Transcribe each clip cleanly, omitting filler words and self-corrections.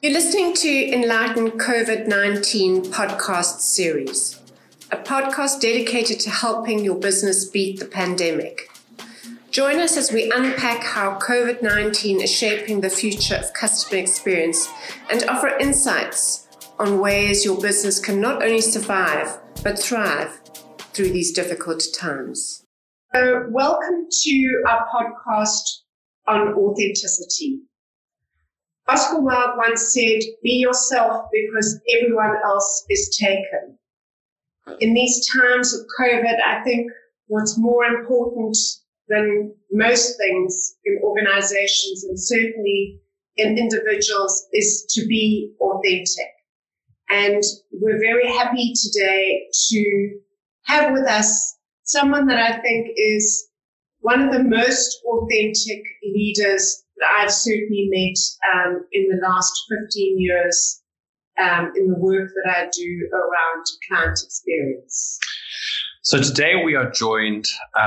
You're listening to Enlighten COVID-19 podcast series, a podcast dedicated to helping your business beat the pandemic. Join us as we unpack how COVID-19 is shaping the future of customer experience and offer insights on ways your business can not only survive, but thrive through these difficult times. So, welcome to our podcast on authenticity. Oscar Wilde once said, "Be yourself because everyone else is taken." In these times of COVID, I think what's more important than most things in organizations and certainly in individuals is to be authentic. And we're very happy today to have with us someone that I think is one of the most authentic leaders that I've certainly met in the last 15 years in the work that I do around client experience. So today we are joined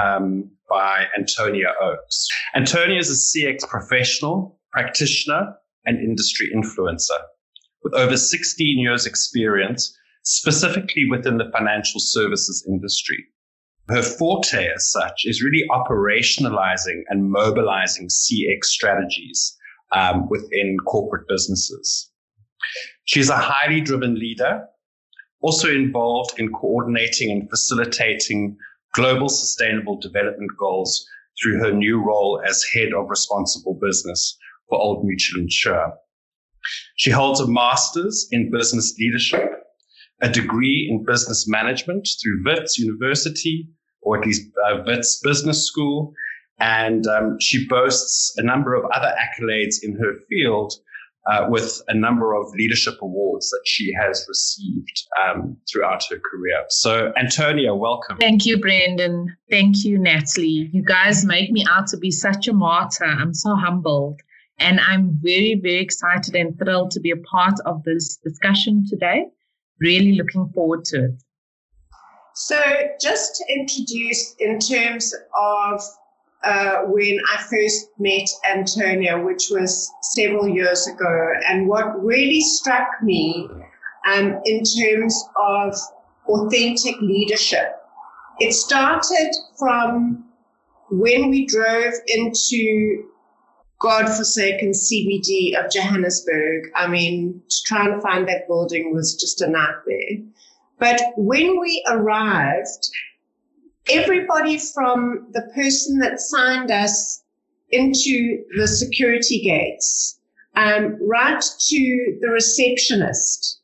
by Antonia Oakes. Antonia is a CX professional, practitioner, and industry influencer with over 16 years experience, specifically within the financial services industry. Her forte as such is really operationalizing and mobilizing CX strategies within corporate businesses. She's a highly driven leader, also involved in coordinating and facilitating global sustainable development goals through her new role as head of responsible business for Old Mutual Insure. She holds a master's in business leadership, a degree in business management through Wits University, or at least Wits Business School, and she boasts a number of other accolades in her field with a number of leadership awards that she has received throughout her career. So, Antonia, welcome. Thank you, Brendan. Thank you, Natalie. You guys make me out to be such a martyr. I'm so humbled. And I'm very, very excited and thrilled to be a part of this discussion today. Really looking forward to it. So just to introduce in terms of when I first met Antonia, which was several years ago, and what really struck me in terms of authentic leadership, it started from when we drove into godforsaken CBD of Johannesburg. I mean, to try and find that building was just a nightmare. But when we arrived, everybody from the person that signed us into the security gates, right to the receptionist,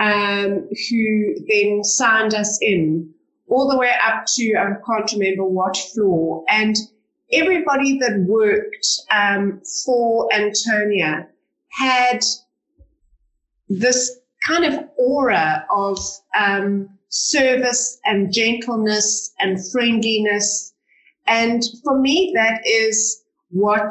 who then signed us in, all the way up to, I can't remember what floor, and everybody that worked for Antonia had this kind of aura of service and gentleness and friendliness. And for me, that is what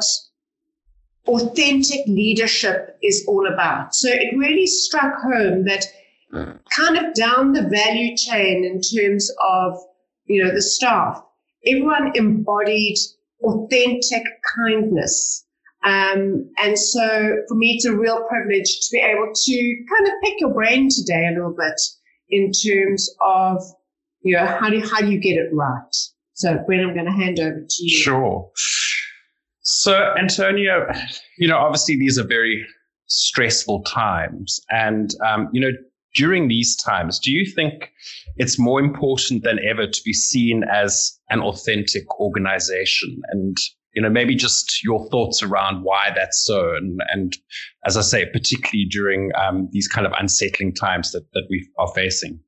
authentic leadership is all about. So it really struck home that kind of down the value chain in terms of, the staff, everyone embodied authentic kindness. And so for me, it's a real privilege to be able to kind of pick your brain today a little bit in terms of, how do you get it right? So Bren, I'm going to hand over to you. Sure. So Antonia, obviously these are very stressful times. And, during these times, do you think it's more important than ever to be seen as an authentic organization? And, maybe just your thoughts around why that's so. And as I say, particularly during these kind of unsettling times that we are facing.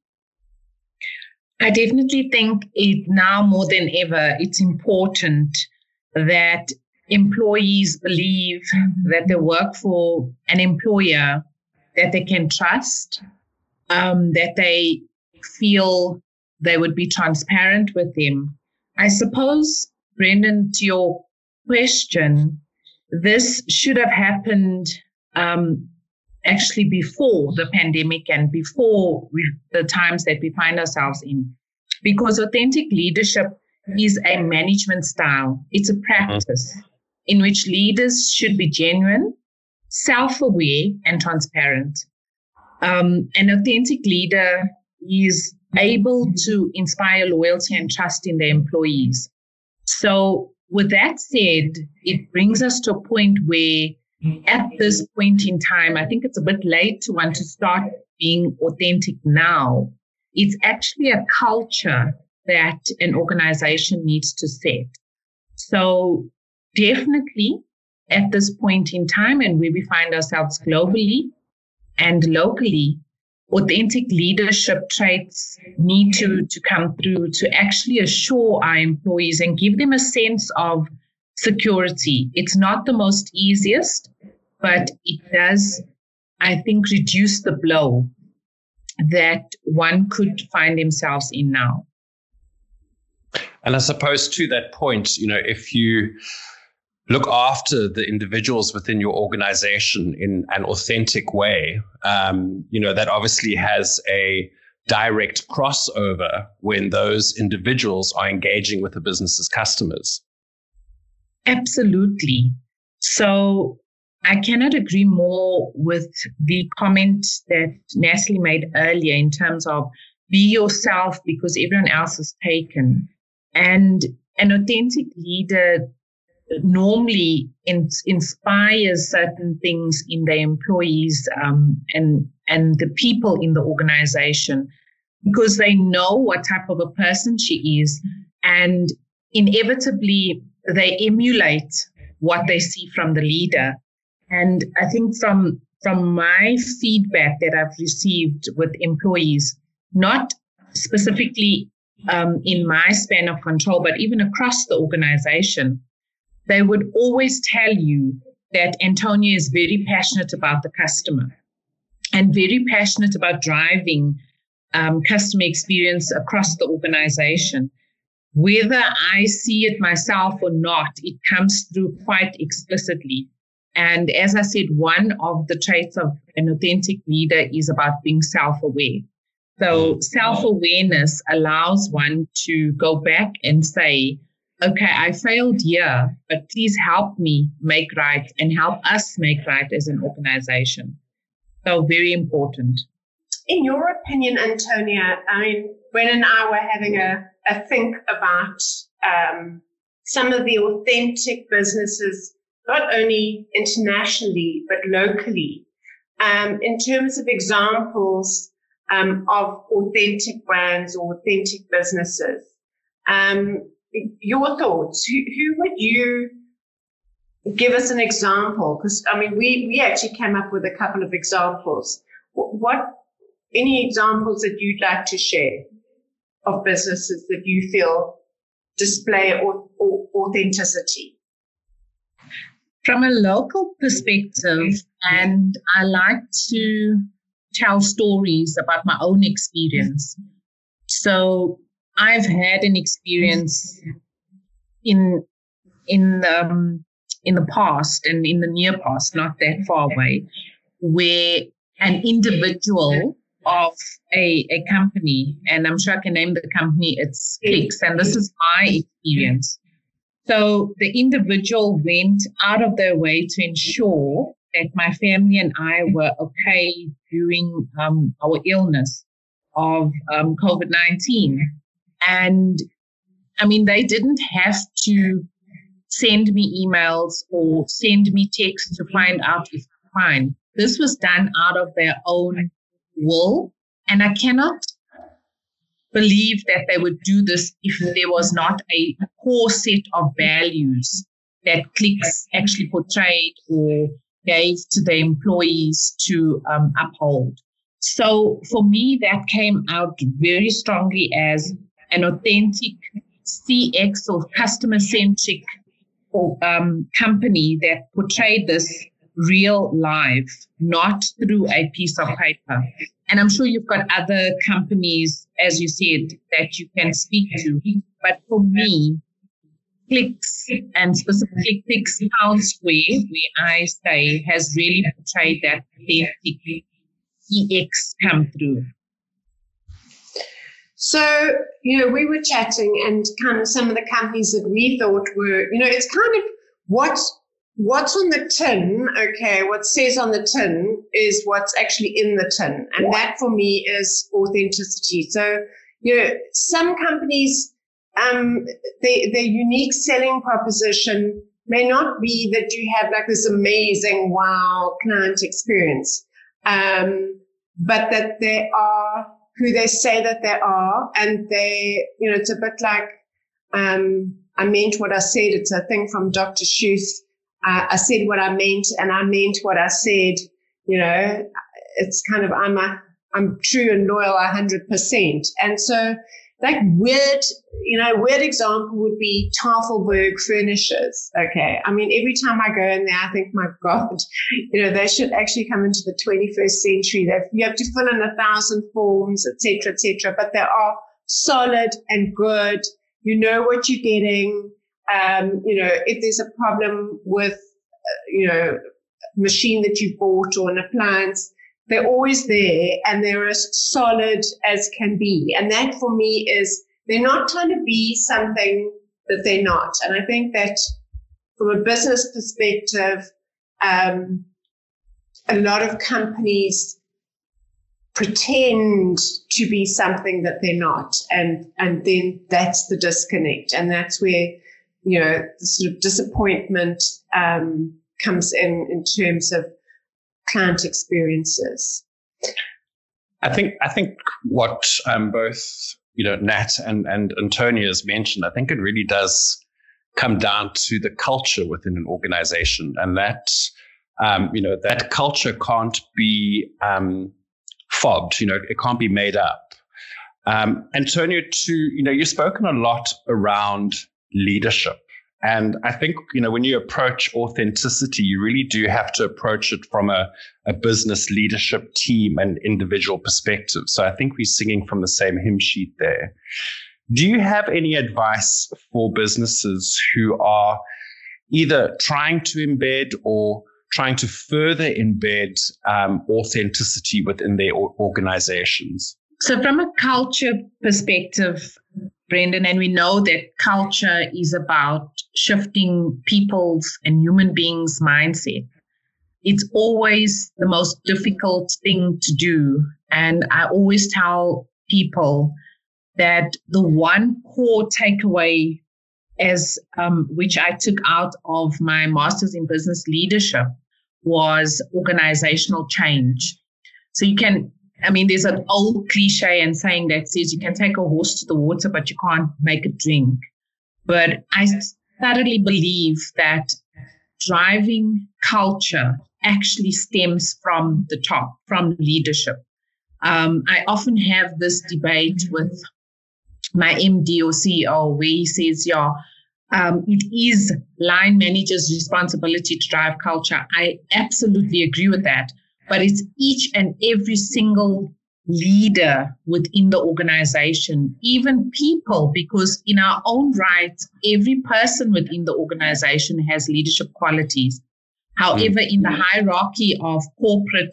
I definitely think now more than ever, it's important that employees believe that they work for an employer that they can trust, that they feel they would be transparent with them. I suppose, Brendan, to your question, this should have happened actually before the pandemic and before the times that we find ourselves in, because authentic leadership is a management style. It's a practice in which leaders should be genuine, self-aware and transparent. An authentic leader is able to inspire loyalty and trust in their employees. So with that said, it brings us to a point where at this point in time, I think it's a bit late to want to start being authentic now. It's actually a culture that an organization needs to set. So definitely at this point in time and where we find ourselves globally and locally, authentic leadership traits need to come through to actually assure our employees and give them a sense of security. It's not the most easiest, but it does, I think, reduce the blow that one could find themselves in now. And I suppose to that point, if you look after the individuals within your organization in an authentic way, that obviously has a direct crossover when those individuals are engaging with the business's customers. Absolutely. So I cannot agree more with the comment that Natalie made earlier in terms of be yourself because everyone else is taken. And an authentic leader normally inspires certain things in their employees and the people in the organization because they know what type of a person she is, and inevitably they emulate what they see from the leader. And I think from my feedback that I've received with employees, not specifically in my span of control, but even across the organization, they would always tell you that Antonia is very passionate about the customer and very passionate about driving customer experience across the organization. Whether I see it myself or not, it comes through quite explicitly. And as I said, one of the traits of an authentic leader is about being self-aware. So self-awareness allows one to go back and say, okay, I failed here, but please help me make right and help us make right as an organization. So very important. In your opinion, Antonia, I mean, Gwen and I were having a think about some of the authentic businesses, not only internationally, but locally, in terms of examples of authentic brands or authentic businesses. Your thoughts, who would you give us an example? Because, I mean, we actually came up with a couple of examples. Any examples that you'd like to share of businesses that you feel display authenticity? From a local perspective, and I like to tell stories about my own experience. So I've had an experience in the past and in the near past, not that far away, where an individual of a company, and I'm sure I can name the company, it's Clicks, and this is my experience. So the individual went out of their way to ensure that my family and I were okay during our illness of COVID-19. And I mean, they didn't have to send me emails or send me texts to find out if I'm fine. This was done out of their own will. And I cannot believe that they would do this if there was not a core set of values that Clicks actually portrayed or gave to the employees to uphold. So for me, that came out very strongly as an authentic CX or customer-centric company that portrayed this real life, not through a piece of paper. And I'm sure you've got other companies, as you said, that you can speak to. But for me, Clicks, and specifically Clicks Town Square, where I stay, has really portrayed that authentic CX come through. So, we were chatting and kind of some of the companies that we thought were, it's kind of what what's on the tin, okay, what says on the tin is what's actually in the tin. And that for me is authenticity. So, some companies, their unique selling proposition may not be that you have like this amazing, wow client experience, but that they are who they say that they are. And they, it's a bit like, I meant what I said. It's a thing from Dr. Seuss. I said what I meant, and I meant what I said. It's kind of, I'm true and loyal 100%. And so, like weird example would be Tafelberg Furnishers. Okay. I mean, every time I go in there, I think, my God, they should actually come into the 21st century. You have to fill in 1,000 forms, et cetera, but they are solid and good. You know what you're getting. If there's a problem with, machine that you bought or an appliance, they're always there and they're as solid as can be. And that for me is, they're not trying to be something that they're not. And I think that from a business perspective, a lot of companies pretend to be something that they're not. And then that's the disconnect. And that's where, the sort of disappointment comes in terms of client experiences. I think what both Nat and Antonia has mentioned, I think it really does come down to the culture within an organization, and that that culture can't be fobbed. It can't be made up. Antonia, too, you've spoken a lot around leadership. And I think, when you approach authenticity, you really do have to approach it from a business leadership team and individual perspective. So I think we're singing from the same hymn sheet there. Do you have any advice for businesses who are either trying to embed or trying to further embed authenticity within their organizations? So from a culture perspective, Brendan, and we know that culture is about shifting people's and human beings' mindset. It's always the most difficult thing to do. And I always tell people that the one core takeaway which I took out of my master's in business leadership was organizational change. So there's an old cliche and saying that says you can take a horse to the water, but you can't make it drink. But I thoroughly believe that driving culture actually stems from the top, from leadership. I often have this debate with my MD or CEO where he says, it is line managers' responsibility to drive culture. I absolutely agree with that. But it's each and every single leader within the organization, even people, because in our own right, every person within the organization has leadership qualities. However, in the hierarchy of corporate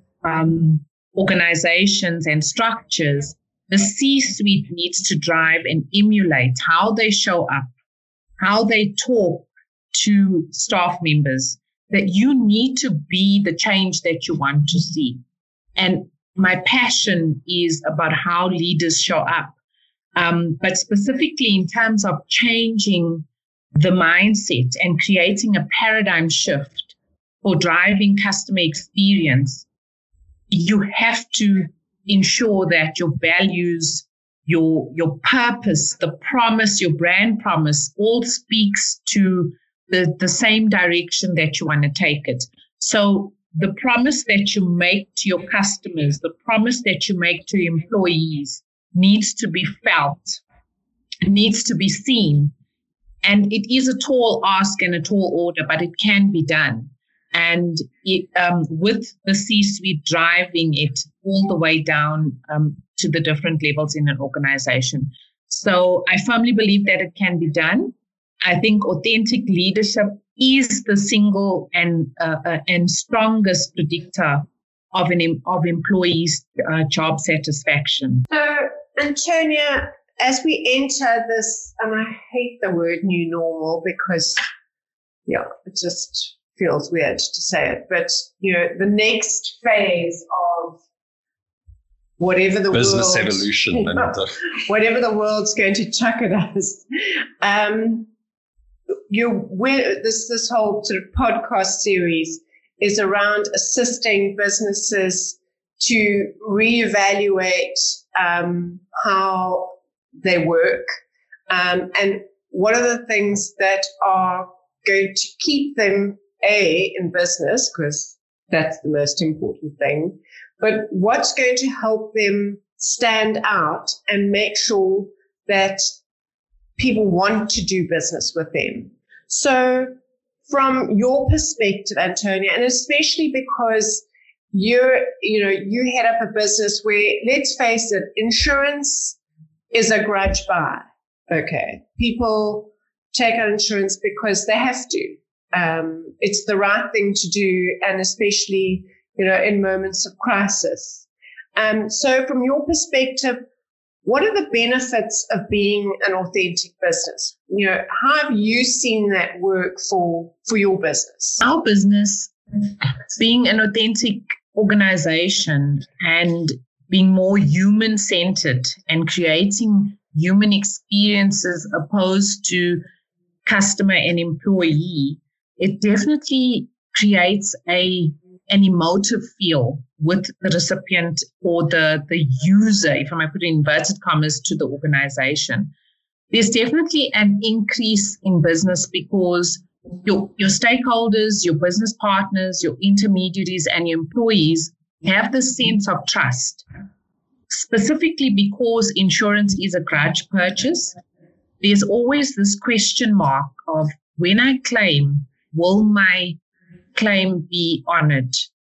organizations and structures, the C-suite needs to drive and emulate how they show up, how they talk to staff members, that you need to be the change that you want to see. And my passion is about how leaders show up. But specifically in terms of changing the mindset and creating a paradigm shift for driving customer experience, you have to ensure that your values, your purpose, the promise, your brand promise all speaks to the same direction that you want to take it. So the promise that you make to your customers, the promise that you make to your employees needs to be felt, needs to be seen. And it is a tall ask and a tall order, but it can be done. And with the C-suite driving it all the way down to the different levels in an organization. So I firmly believe that it can be done. I think authentic leadership is the single and strongest predictor of employees' job satisfaction. So, Antonia, as we enter this, and I hate the word new normal because yeah, it just feels weird to say it. But, the next phase of whatever the business world, evolution, whatever the world's going to chuck at us, this whole sort of podcast series is around assisting businesses to reevaluate how they work, and what are the things that are going to keep them in business, because that's the most important thing, but what's going to help them stand out and make sure that people want to do business with them. So from your perspective, Antonia, and especially because you head up a business where, let's face it, insurance is a grudge buy. Okay. People take out insurance because they have to. It's the right thing to do, and especially, in moments of crisis. So from your perspective, what are the benefits of being an authentic business? How have you seen that work for your business? Our business, being an authentic organization and being more human-centered and creating human experiences opposed to customer and employee, it definitely creates an emotive feel with the recipient or the user, if I might put it in inverted commas, to the organization. There's definitely an increase in business because your stakeholders, your business partners, your intermediaries, and your employees have this sense of trust. Specifically because insurance is a grudge purchase, there's always this question mark of, when I claim, will my claim be honored?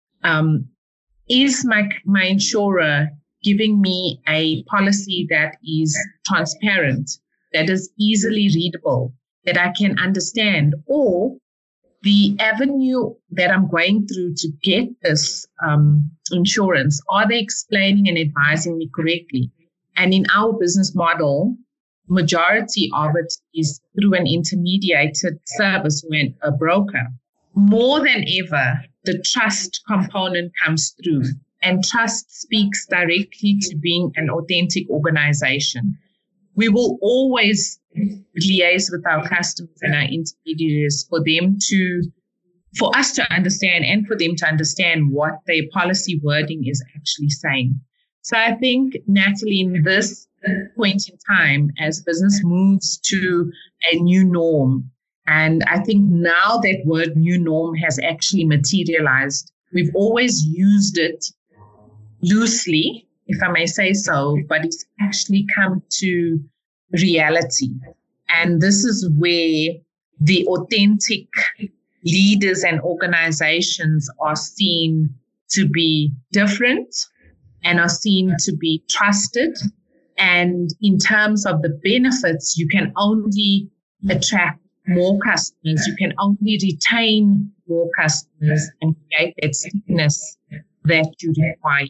Is my insurer giving me a policy that is transparent, that is easily readable, that I can understand? Or the avenue that I'm going through to get this insurance, are they explaining and advising me correctly? And in our business model, majority of it is through an intermediated service, when a broker. More than ever, the trust component comes through, and trust speaks directly to being an authentic organization. We will always liaise with our customers and our intermediaries for us to understand and for them to understand what their policy wording is actually saying. So I think, Natalie, in this point in time, as business moves to a new norm, and I think now that word new norm has actually materialized, we've always used it loosely, if I may say so, but it's actually come to reality. And this is where the authentic leaders and organizations are seen to be different and are seen to be trusted. And in terms of the benefits, you can only attract more customers, you can only retain more customers and create that stickiness that you require.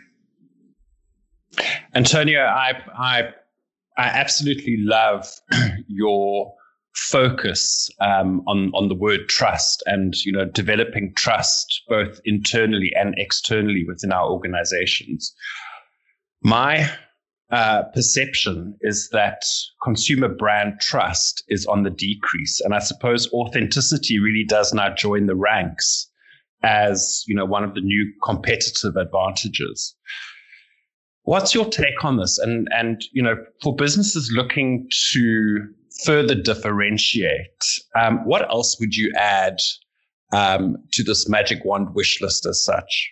Antonia, I absolutely love your focus on the word trust, and developing trust both internally and externally within our organizations. My perception is that consumer brand trust is on the decrease, and I suppose authenticity really does now join the ranks as one of the new competitive advantages. What's your take on this? And for businesses looking to further differentiate, what else would you add to this magic wand wish list as such?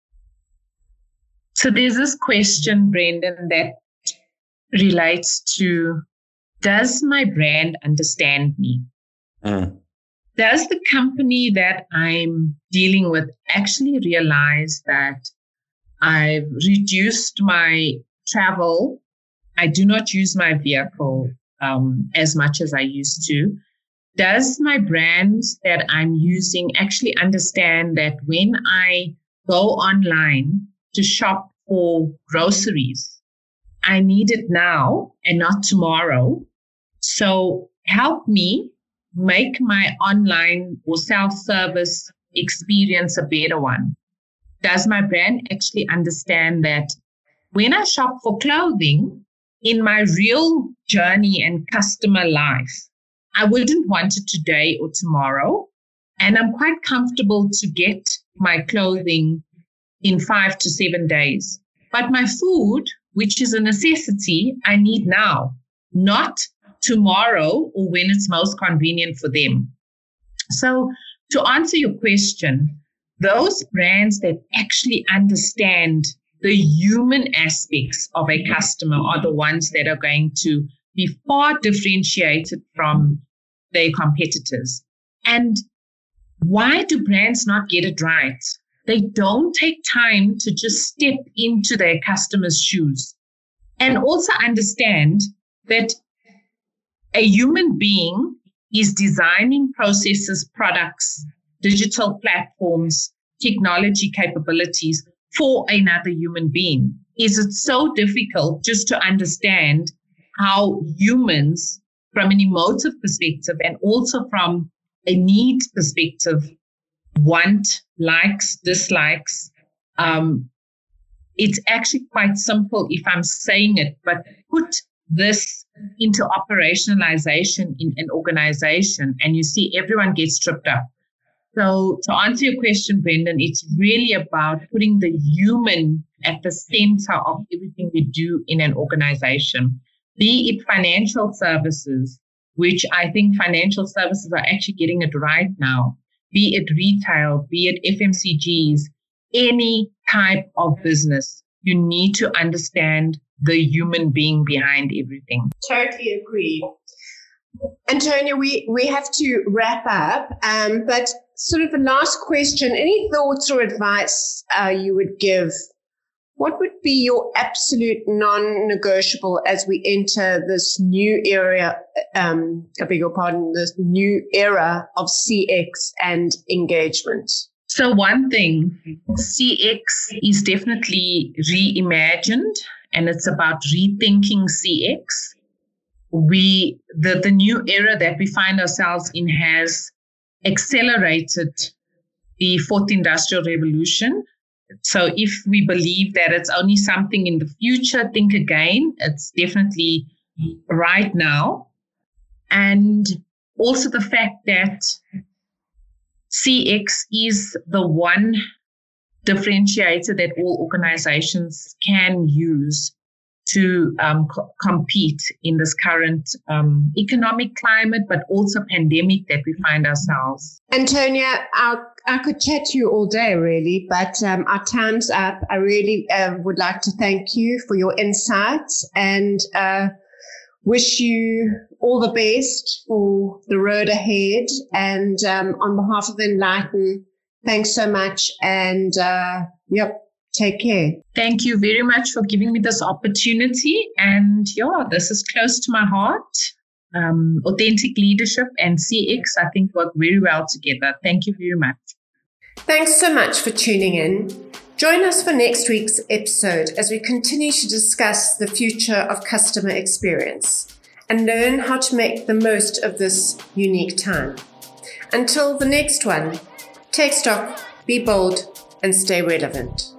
So there's this question, Brendan, that relates to, does my brand understand me? Does the company that I'm dealing with actually realize that I've reduced my travel? I do not use my vehicle as much as I used to. Does my brand that I'm using actually understand that when I go online to shop for groceries, I need it now and not tomorrow? So help me make my online or self-service experience a better one? Does my brand actually understand that when I shop for clothing in my real journey and customer life, I wouldn't want it today or tomorrow, and I'm quite comfortable to get my clothing in 5 to 7 days. But my food, which is a necessity, I need now, not tomorrow or when it's most convenient for them. So to answer your question, those brands that actually understand the human aspects of a customer are the ones that are going to be far differentiated from their competitors. And why do brands not get it right? They don't take time to just step into their customers' shoes and also understand that a human being is designing processes, products, digital platforms, technology capabilities for another human being. Is it so difficult just to understand how humans, from an emotive perspective and also from a need perspective, want, likes, dislikes? It's actually quite simple if I'm saying it, but put this into operationalization in an organization and you see everyone gets tripped up. So to answer your question, Brendan, it's really about putting the human at the center of everything we do in an organization, be it financial services, which I think financial services are actually getting it right now, be it retail, be it FMCGs, any type of business, you need to understand the human being behind everything. Totally agree. Antonia, we have to wrap up, but sort of a last question, any thoughts or advice you would give? What would be your absolute non-negotiable as we enter this new era, this new era of CX and engagement? So one thing, CX is definitely reimagined, and it's about rethinking CX. The new era that we find ourselves in has accelerated the fourth industrial revolution. So if we believe that it's only something in the future, think again. It's definitely right now. And also the fact that CX is the one differentiator that all organizations can use to compete in this current economic climate, but also pandemic that we find ourselves. Antonia, I could chat to you all day, really, but our time's up. I really would like to thank you for your insights and wish you all the best for the road ahead. And on behalf of Enlighten, thanks so much. And take care. Thank you very much for giving me this opportunity. And this is close to my heart. Authentic leadership and CX, I think, work very well together. Thank you very much. Thanks so much for tuning in. Join us for next week's episode as we continue to discuss the future of customer experience and learn how to make the most of this unique time. Until the next one, take stock, be bold, and stay relevant.